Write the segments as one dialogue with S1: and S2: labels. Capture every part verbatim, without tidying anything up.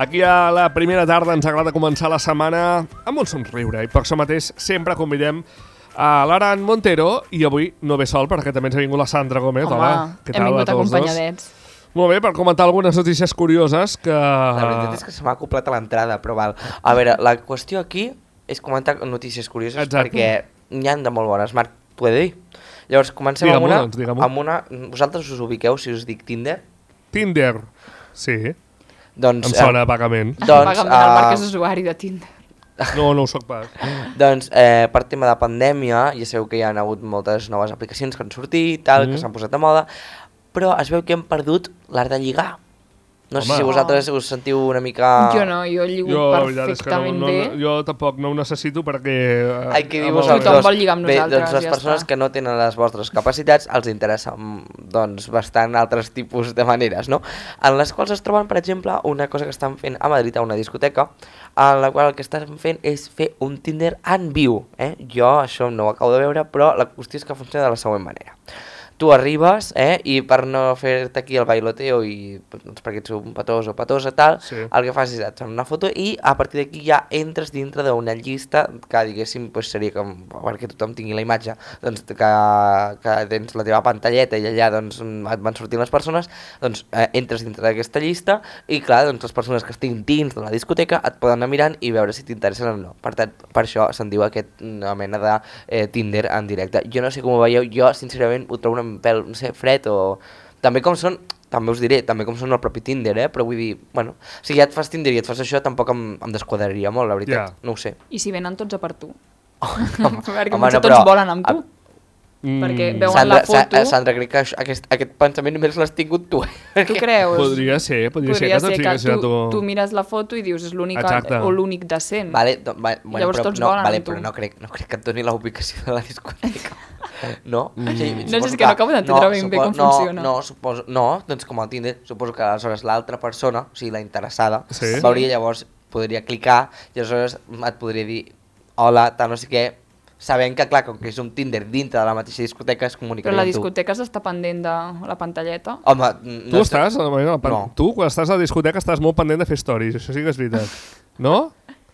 S1: Aquí a la primera tarda ens agrada començar la setmana amb un somriure i per això mateix sempre convidem a l'Aran Montero i avui no ve sol perquè també ens ha vingut la Sandra Gómez.
S2: Home,
S1: hola, què tal
S2: hem vingut
S1: a tots
S2: acompanyadets.
S1: Dos? Molt bé, per comentar algunes notícies curioses que...
S3: La veritat és que se m'ha acoplat a l'entrada, però val. A veure, la qüestió aquí és comentar notícies curioses. Exacte. Perquè n'hi ha de molt bones. Marc, t'ho he de dir? Llavors, comencem amb una, doncs, amb una... Vosaltres us ubiqueu si us dic Tinder?
S1: Tinder, sí.
S3: Doncs,
S1: em sona eh, vagament.
S2: Doncs, vagament, el Marc és usuari de Tinder.
S1: No, no ho soc pas.
S3: Doncs, eh, per tema de pandèmia, ja sabeu que hi ha hagut moltes noves aplicacions que han sortit, tal, mm. que s'han posat de moda, però es veu que hem perdut l'art de lligar. No Home. sé si vosaltres us sentiu una mica...
S2: Jo no, jo lligo jo, perfectament
S1: no, no,
S2: bé.
S1: No, jo tampoc no ho necessito perquè... Uh,
S3: Ai, que dir vosaltres.
S2: Tothom vol lligar amb
S3: bé,
S2: nosaltres.
S3: Doncs les
S2: ja
S3: persones
S2: està.
S3: que no tenen les vostres capacitats els interessa doncs, bastant altres tipus de maneres, no? En les quals es troben, per exemple, una cosa que estan fent a Madrid, a una discoteca, en la qual el que estan fent és fer un Tinder en viu. Eh? Jo això no ho acabo de veure, però la qüestió és que funciona de la següent manera. Tu arribes, eh, i per no fer-te aquí el bailoteo i doncs, perquè ets un petós o petosa tal, sí. el que fas és et fan una foto i a partir d'aquí ja entres dintre d'una llista que diguéssim pues, seria com, perquè tothom tingui la imatge, doncs que, que tens la teva pantalleta i allà doncs, et van sortint les persones, doncs eh, entres dintre d'aquesta llista i clar, doncs les persones que estiguin dins de la discoteca et poden anar mirant i veure si t'interessen o no. Per tant, per això se'n diu aquest una mena de eh, Tinder en directe. Jo no sé com ho veieu, jo sincerament ho trobo una pèl, no sé, fred o... També com són, també us diré, també com són el propi Tinder, eh? Però vull dir, bueno, si ja et fas Tinder i et fas això, tampoc em, em desquadraria molt, la veritat, yeah. no ho sé.
S2: I si venen tots a per tu?
S3: Oh, home,
S2: perquè
S3: home,
S2: potser
S3: no,
S2: tots
S3: però,
S2: volen amb tu. Mm. Perquè veuen
S3: Sandra,
S2: la foto...
S3: Sa Sandra, crec que això, aquest, aquest pensament només l'has tingut tu. Eh?
S2: Tu creus?
S1: Podria ser, podria, podria ser que tots
S2: ser que
S1: tu,
S2: tu, tu mires la foto i dius és l'únic o l'únic decent.
S3: Vale, do, va, bueno,
S2: Llavors
S3: però,
S2: tots
S3: no,
S2: volen
S3: vale,
S2: amb tu.
S3: Però no crec, no crec que et doni la ubicació de la discoteca. No?
S2: Mm. Sí, no, és que no acabo d'entendre no, ben bé com
S3: no,
S2: funciona.
S3: No, suposo, no, doncs com al Tinder, suposo que aleshores l'altra persona, o sigui la interessada,
S1: sí.
S3: veuria llavors, podria clicar i aleshores et podria dir hola, tal no sé què, sabent que, clar, com que és un Tinder dintre de la mateixa discoteca, es comunicaria
S2: amb tu.
S3: Però la
S2: discoteca s'està pendent de la pantalleta?
S3: Home,
S1: no tu estàs, no, no, no. Tu, quan estàs a la discoteca, estàs molt pendent de fer stories, això sí que és veritat. No?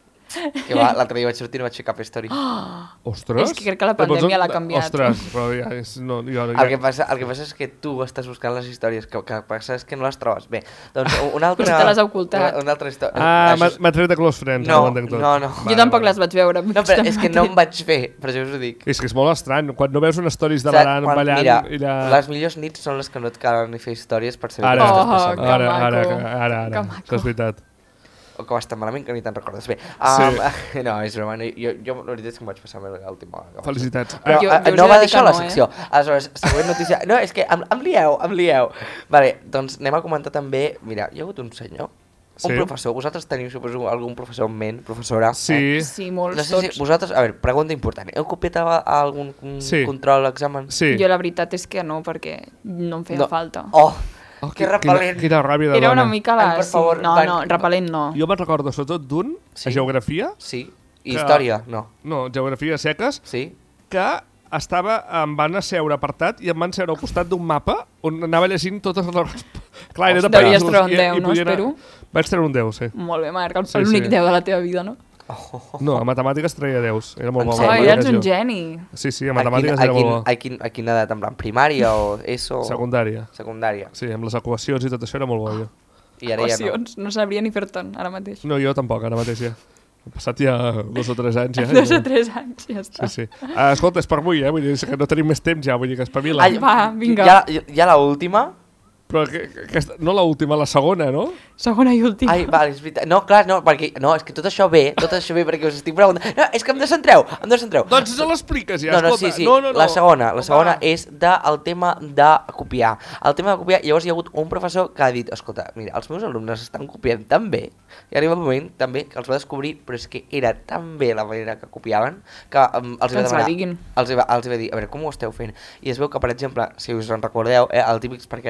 S3: Que va, l'altre dia vaig sortir i no vaig fer cap story.
S2: Oh!
S1: Ostres!
S2: És que crec que la pandèmia l'ha canviat.
S1: Ostres, però ja és... No, jo, ja...
S3: el, que passa, el que passa és que tu estàs buscant les històries, que, que passa és que no les trobes. Bé, doncs una altra...
S2: Però si te les ha ocultat.
S3: Una, una altra història...
S1: Ah, és... m'ha tret de Close Friends.
S3: No,
S1: no,
S3: no, no.
S2: Jo vale, tampoc les vaig veure.
S3: No, però és que no em vaig fer, per això us ho dic.
S1: És que és molt estrany, quan no veus unes stories de l'Aran ballant...
S3: Mira,
S1: i la...
S3: les millors nits són les que no et calen ni fer històries per saber
S1: ara,
S3: què
S2: estàs
S3: passant.
S2: Oh,
S1: ara, ara, ara, ara, ara. Això és veritat.
S3: O que vas tan malament que ni te'n recordes. Bé, um, sí. no, és broma, jo, jo la veritat és que em vaig passar amb l'última.
S1: Felicitats.
S3: Però
S2: jo,
S3: jo
S2: jo
S3: no va d'això
S2: no,
S3: la secció. Eh? Aleshores, següent notícia... No, és que em, em lieu, em lieu. Vale, doncs anem a comentar també... Mira, hi ha hagut un senyor, un sí. professor. Vosaltres teniu, suposo, algun professor en ment, professora?
S1: Sí.
S3: Eh?
S2: Sí, molts,
S3: no sé
S2: tots.
S3: Si vosaltres... A veure, pregunta important. Heu copiat algun
S1: sí.
S3: control, examen?
S1: Sí.
S2: Jo la veritat és que no, perquè no em feia no. falta.
S3: Oh! Oh, que repel·lent.
S1: Quina, quina ràbia de
S2: Era
S1: dona.
S2: una mica la...
S3: Ai, per favor,
S2: sí. No,
S3: van...
S2: no, repel·lent no.
S1: Jo me'n recordo sobretot d'un, sí. a geografia.
S3: Sí. I que... història, no.
S1: No, geografia seques.
S3: Sí.
S1: Que estava, em van asseure apartat i em van seure al costat d'un mapa on anava llegint totes les... Clar, era de
S2: Devries treure un deu, no? Espero.
S1: Vaig treure un deu, sí.
S2: Molt bé, Marc, sí, l'únic sí. deu de la teva vida, no?
S3: Oh.
S1: No, a matemàtiques treia deus. Era molt bo.
S2: Ai, eres un geni.
S1: Sí, sí, a matemàtiques a quin, era molt bo.
S3: A, quin, a quina edat? En plan primària o ESO?
S1: Secundària.
S3: Secundària.
S1: Sí, amb les equacions i tot això era molt bo, jo.
S3: I ara
S2: equacions?
S3: Ja no.
S2: No sabria ni fer-te'n, ara mateix.
S1: No, jo tampoc, ara mateix ja. He passat ja dos o tres anys, ja.
S2: dos o tres anys, ja està.
S1: Sí, sí. Uh, escolta, és per avui, eh? Vull dir que no tenim més temps ja, vull dir que espavila.
S2: Ai, va, vinga.
S3: Ja, ja l'última...
S1: Però que, que, aquesta, no l'última, la segona, no?
S2: Segona i última.
S3: Ai, vale, és veritat. No, clar, no, perquè, no, és que tot això ve, tot això ve perquè us estic preguntant. No, és que em descentreu, em descentreu.
S1: Doncs no l'expliques ja,
S3: no, no,
S1: escolta.
S3: Sí, sí,
S1: no, no, no.
S3: la segona, la segona Va. és del tema de copiar. El tema de copiar, llavors hi ha hagut un professor que ha dit, escolta, mira, els meus alumnes estan copiant tan bé, i arriba un moment també que els va descobrir, però és que era tan bé la manera que copiaven, que um, els, va demanar, els, va, els va dir, a veure, com ho esteu fent? I es veu que, per exemple, si us en recordeu, eh, el típic, perquè era la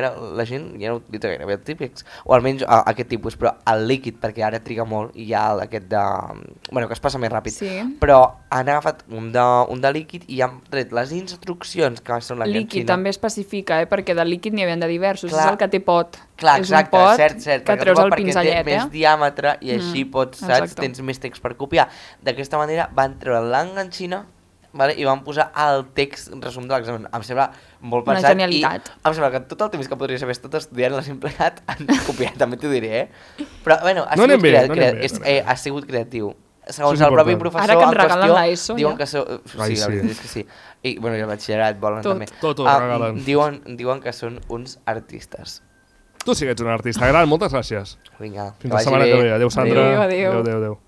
S3: gent ja no utilitza gairebé els típics, o almenys uh, aquest tipus, però el líquid, perquè ara triga molt i hi ha aquest de... Bueno, que es passa més ràpid,
S2: sí.
S3: però han agafat un de, un de líquid i han tret les instruccions que són la
S2: líquid Xina. També especifica, eh? Perquè de líquid n'hi havia de diversos, clar, és el que té pot.
S3: Clar,
S2: és
S3: exacte,
S2: un pot
S3: cert, cert,
S2: que treus el pinzellet,
S3: té
S2: eh?
S3: més diàmetre i així mm, pots, saps,
S2: exacte.
S3: Tens més text per copiar. D'aquesta manera van treure l'enganxina, vale, i van posar el text resum de l'examen. Em sembla molt pensat.
S2: Una genialitat.
S3: I em sembla que tot el temps que podries haver estat estudiant l'has empleat en copiar, també t'ho diré, eh? Però, bueno, ha,
S1: no
S3: sigut,
S1: bé,
S3: creat,
S1: no
S3: creat,
S1: bé,
S3: és,
S1: no
S3: eh, ha sigut creatiu. Segons
S1: sí,
S3: el propi professor
S2: Ara que ens
S3: en
S2: regalen
S3: qüestió,
S2: l'ESO,
S3: diuen
S2: ja.
S3: que so, sí,
S1: Ai,
S3: la
S1: sí.
S3: veritat és que sí. I, bueno, i el batxillerat volen
S2: tot.
S3: també.
S1: Tot ho
S3: uh,
S1: regalen.
S3: Diuen, diuen que són uns artistes.
S1: Tu sí que ets un artista gran, moltes gràcies.
S3: Vinga,
S1: fins la setmana que ve. Adéu, Sandra.
S2: Adéu, adéu.
S1: Adéu, adéu.